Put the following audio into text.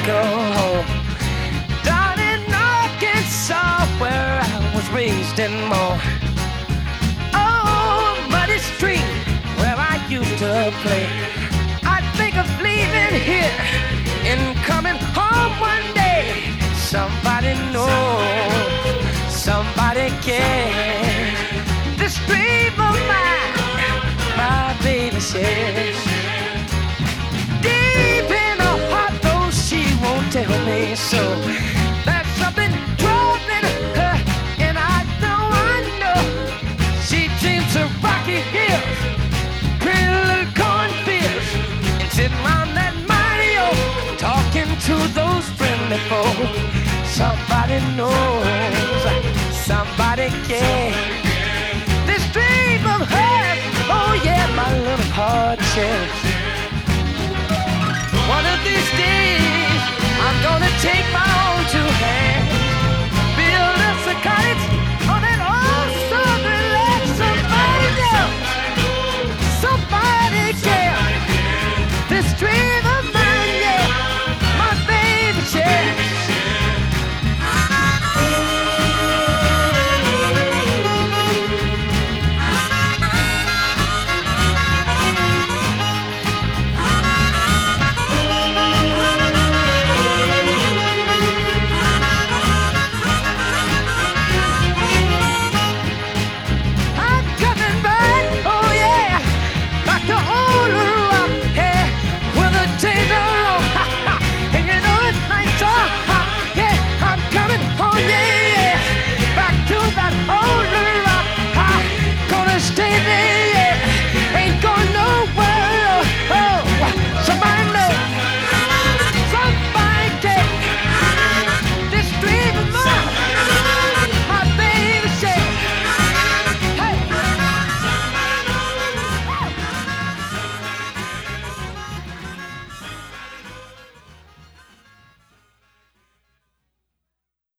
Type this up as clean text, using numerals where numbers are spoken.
go home. Down in Arkansas, where I was raised and born. Oh, muddy street where I used to play. I think of leaving here and coming home one day. Somebody knows, somebody cares. This dream of mine, my baby says. Deep in her heart, though she won't tell me so. There's something troubling her, and I know. She dreams of rocky hills, pretty little cornfields, and sitting around that mighty oak, talking to those friendly folks. Somebody knows, somebody cares. This dream of hers, oh yeah, my little heart shares.